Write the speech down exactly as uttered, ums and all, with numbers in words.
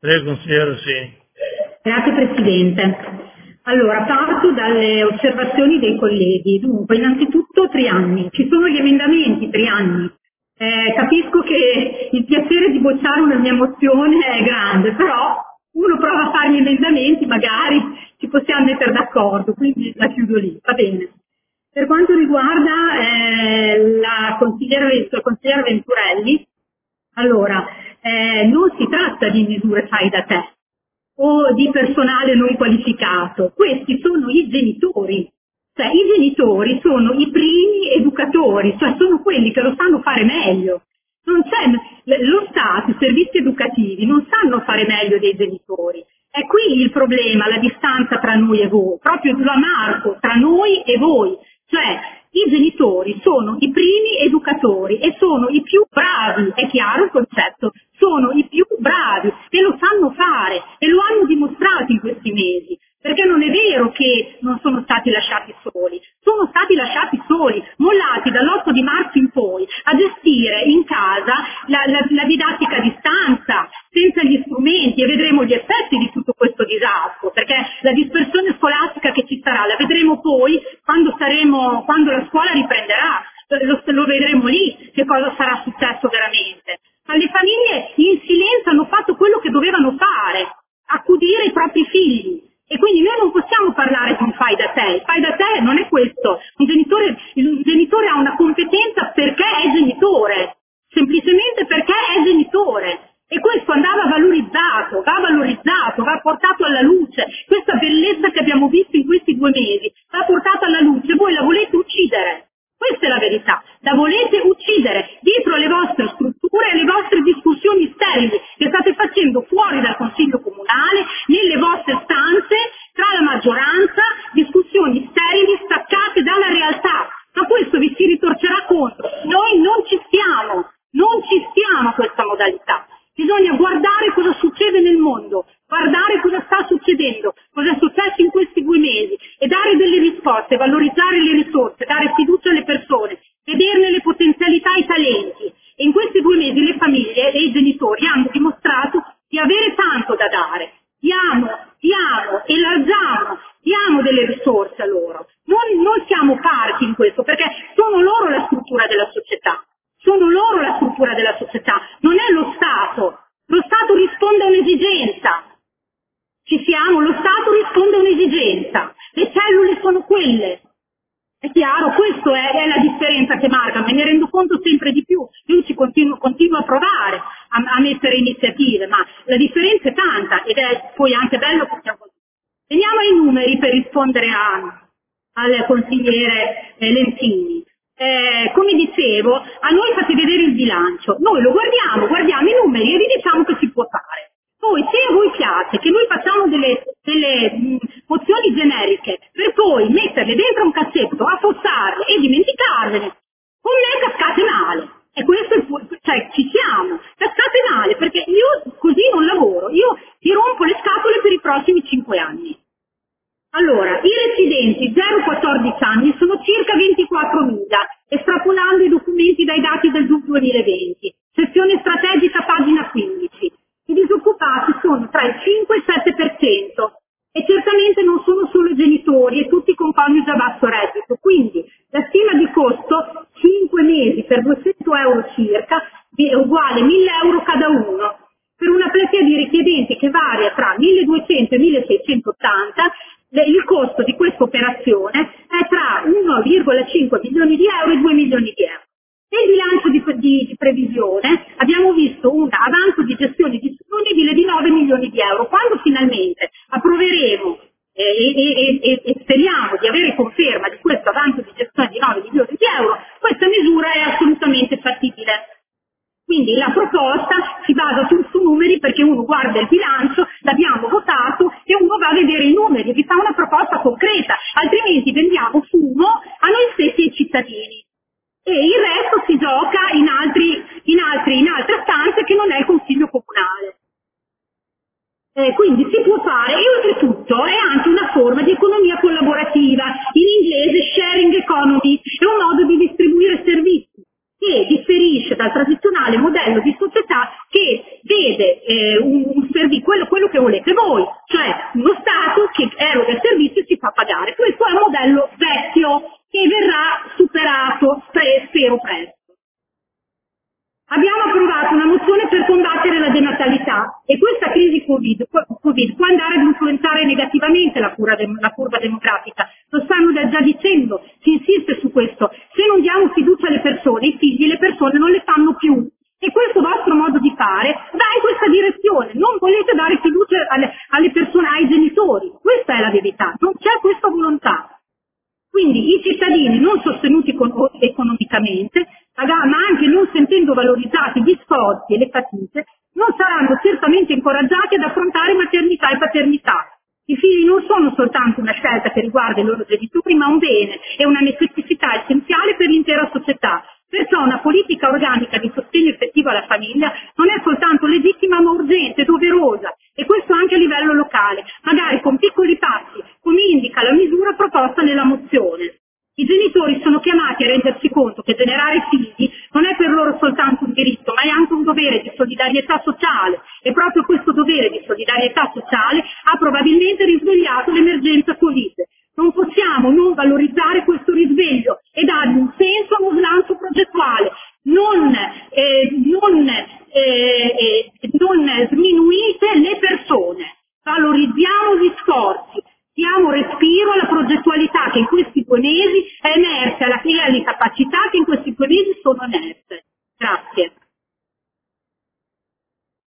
Prego, consigliere, sì. Grazie Presidente. Allora, parto dalle osservazioni dei colleghi. Dunque, innanzitutto Trianni. Ci sono gli emendamenti, Trianni. Eh, capisco che il piacere di bocciare una mia mozione è grande, però uno prova a fare gli emendamenti, magari ci possiamo mettere d'accordo, quindi la chiudo lì, va bene. Per quanto riguarda eh, la consigliera, la consigliera Venturelli, allora, eh, non si tratta di misure fai da te o di personale non qualificato, questi sono i genitori, cioè i genitori sono i primi educatori, cioè sono quelli che lo sanno fare meglio. Non c'è, lo Stato, i servizi educativi non sanno fare meglio dei genitori. È qui il problema, la distanza tra noi e voi, proprio lo marco tra noi e voi, cioè i genitori sono i primi educatori e sono i più bravi, è chiaro il concetto, sono i più bravi e lo sanno fare e lo hanno dimostrato in questi mesi, perché non è vero che non sono stati lasciati soli, sono stati lasciati soli, mollati dall'otto di marzo in poi a gestire in casa la, la, la didattica a distanza, senza gli strumenti, e vedremo gli effetti di tutto questo disastro, perché la dispersione scolastica che ci sarà la vedremo poi quando, saremo, quando la scuola riprenderà, lo, lo vedremo lì che cosa sarà successo veramente. Ma le famiglie in silenzio hanno fatto quello che dovevano fare, accudire i propri figli. E quindi noi non possiamo parlare di un fai da te, il fai da te non è questo, un genitore, un genitore ha una competenza perché è genitore, semplicemente perché è genitore. E questo andava valorizzato, va valorizzato, va portato alla luce, questa bellezza che abbiamo visto in questi due mesi, va portata alla luce, voi la volete uccidere. Questa è la verità, la volete uccidere dietro alle vostre strutture e alle vostre discussioni sterili che state facendo fuori dal Consiglio Comunale, nelle vostre stanze, tra la maggioranza, discussioni sterili staccate dalla realtà. Ma questo vi si ritorcerà contro. Noi non ci stiamo, non ci stiamo a questa modalità. Bisogna guardare cosa succede nel mondo, guardare cosa sta succedendo, cosa è successo in questi due mesi e dare delle risposte, valorizzare le risorse, dare fiducia alle persone, vederne le potenzialità e i talenti. E in questi due mesi le famiglie e i genitori hanno dimostrato di avere tanto da dare. Diamo, diamo, elargiamo, diamo delle risorse a loro. Non, non siamo parchi in questo, perché sono loro la struttura della società. Sono loro la struttura della società, non è lo Stato. Lo Stato risponde a un'esigenza. Ci siamo, lo Stato risponde a un'esigenza. Le cellule sono quelle. È chiaro, questa è, è la differenza che marca, me ne rendo conto sempre di più. Io ci continuo, continuo a provare a, a mettere iniziative, ma la differenza è tanta ed è poi anche bello che sia così. Veniamo ai numeri per rispondere a, al consigliere eh, Lentini. Eh, come dicevo, a noi fate vedere il bilancio, noi lo guardiamo, guardiamo i numeri e vi diciamo che si può fare. Poi se a voi piace che noi facciamo delle, delle mh, mozioni generiche per poi metterle dentro un cassetto, affossarle e dimenticarvene, con me cascate male. E questo è il, cioè ci siamo, cascate male, perché io così non lavoro, io ti rompo le scatole per i prossimi cinque anni. Allora, i residenti zero quattordici anni sono circa ventiquattromila, estrapolando i documenti dai dati del duemilaventi. Sezione strategica, pagina quindici. I disoccupati sono tra il cinque e il sette per cento e certamente non sono solo genitori e tutti con coniuge a basso reddito. Quindi la stima di costo, cinque mesi per duecento euro circa, è uguale mille euro cada uno. Per una platea di richiedenti che varia tra milleduecento e milleseicentottanta, il costo di questa operazione è tra uno virgola cinque milioni di euro e due milioni di euro. Nel bilancio di, di, di previsione abbiamo visto un avanzo di gestione disponibile di nove milioni di euro. Quando finalmente approveremo eh, e, e, e speriamo di avere conferma di questo avanzo di gestione di nove milioni di euro, questa misura è assolutamente fattibile. Quindi la proposta si basa su, su numeri, perché uno guarda il bilancio, l'abbiamo votato e uno va a vedere i numeri, vi fa una proposta concreta, altrimenti vendiamo fumo a noi stessi e ai cittadini. E il resto si gioca in, altri, in, altri, in altre stanze che non è il Consiglio Comunale. Eh, quindi si può fare, e oltretutto è anche una forma di economia collaborativa, in inglese sharing economy, è un modo di distribuire servizi che differisce dal tradizionale modello di società che vede eh, un, un servizio, quello, quello che volete voi, cioè uno Stato che eroga il servizio e si fa pagare. Questo è un modello vecchio che verrà superato, spero presto. Abbiamo approvato una mozione per combattere la denatalità e questa crisi COVID, COVID può andare ad influenzare negativamente la, cura de, la curva demografica. Lo stanno già dicendo, si insiste su questo. Se non diamo fiducia alle persone, i figli, le persone non le fanno più. E questo vostro modo di fare va in questa direzione. Non volete dare fiducia alle, alle persone, ai genitori. Questa è la verità. Non c'è questa volontà. Quindi i cittadini non sostenuti economicamente, ma anche non sentendo valorizzati gli sforzi e le fatiche, non saranno certamente incoraggiati ad affrontare maternità e paternità. I figli non sono soltanto una scelta che riguarda i loro genitori, ma un bene e una necessità essenziale per l'intera società. Perciò una politica organica di sostegno effettivo alla famiglia non è soltanto legittima ma urgente, doverosa, e questo anche a livello locale, magari con piccoli passi, come indica la misura proposta nella mozione. I genitori sono chiamati a rendersi conto che generare figli non è per loro soltanto un diritto, ma è anche un dovere di solidarietà sociale, e proprio questo dovere di solidarietà sociale ha probabilmente risvegliato l'emergenza Covid. Non possiamo non valorizzare questo risveglio e dargli un senso, uno slancio progettuale. Non, eh, non, eh, non sminuite le persone, valorizziamo gli sforzi, diamo respiro alla progettualità che in questi due mesi è emersa e alle capacità che in questi due mesi sono emerse. Grazie.